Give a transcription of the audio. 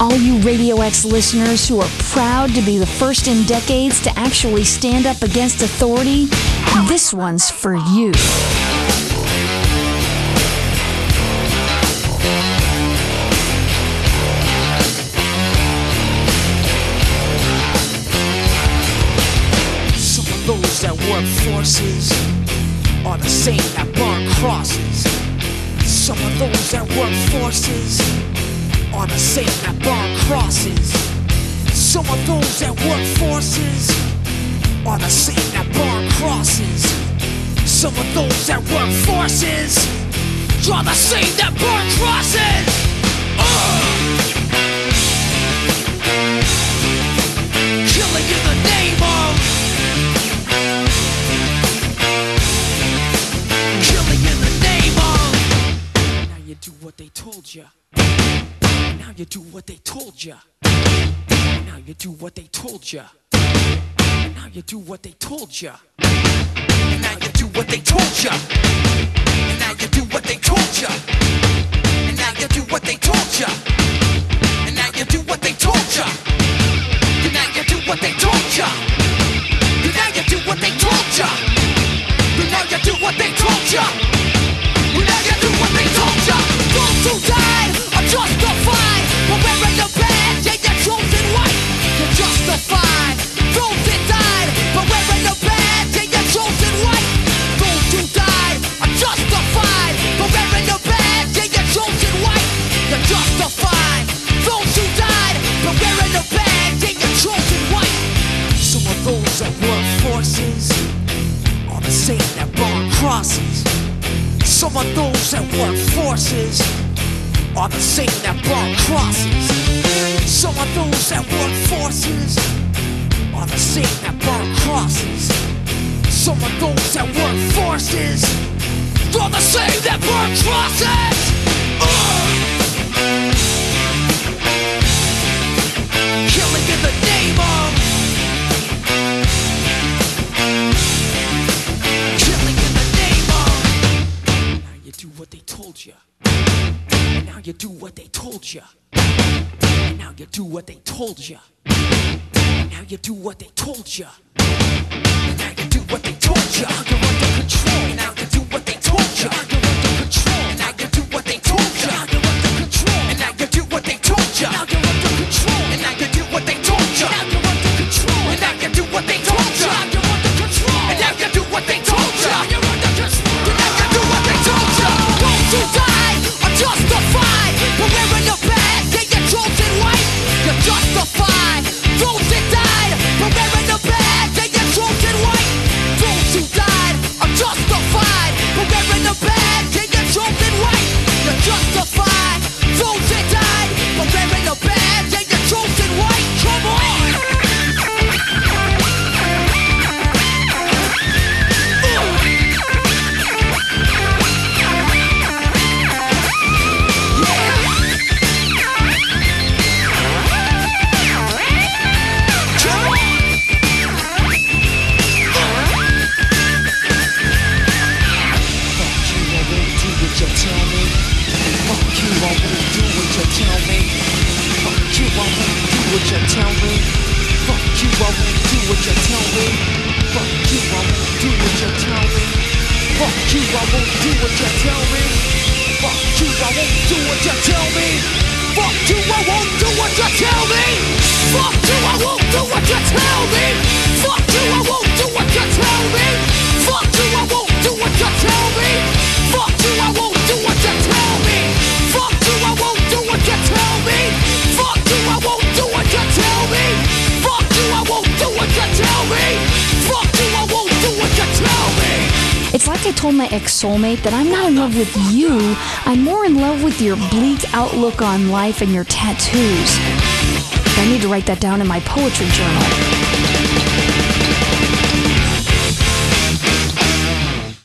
all you Radio X listeners who are proud to be the first in decades to actually stand up against authority, this one's for you. Some of those that work forces are the same that burn crosses. Some of those that work forces are the same that burn crosses. Some of those that work forces are the same that burn crosses. Some of those that work forces are the same that burn crosses. Killing in the name of. Killing in the name of. Now you do what they told you. Now you do what they told you. Now you do what they told you. Now you do what they told you. Now you do what they told you. Now you do what they told you. And now you do what they told you. And now you do what they told you. And now you do what they told you. And now you do what they told you. And now you do what they told you. And now you do what they told you. Those who died are justified for wearing the badge. Yeah, you're chosen white. You're justified. Those that died for wearing the badge. Yeah, you're chosen white. Those who died are justified for wearing the badge. Yeah, you're chosen white. You're justified. Those who died for wearing the badge. Yeah, you're chosen white. Some of those that work forces are the same that burn crosses. Some of those that work forces are the same that burn crosses. Some of those that work forces are the same that burn crosses. Some of those that work forces are the same that burn crosses. Killing in the name of. Killing in the name of. Now you do what they told you. And now you do what they told you. And now you do what they told you. And now you do what they told you. And now you do what they told you. Now you're under control. And now you do what they told you. Now you're under control. And now you do what they told you. Now you're under control. And now you do what they told you. Now you're under control. And now you do what they told you. Now you're under control. And now you do what they told you. Now you're under control. And now you do what they told you. Now you're under control. And now you do what they told you. Those who died are justified for wearing the badge. Yeah, you're chosen white. You're justified. Those that died for wearing the badge. Yeah, you're chosen white. Those who died are justified for wearing the badge. Yeah, you're chosen white. You're justified. Those that died for wearing the badge. Yeah, you're chosen white. Come on. It's like I told my ex-soulmate that I'm not in love with you, I'm more in love with your bleak outlook on life and your tattoos. I need to write that down in my poetry journal.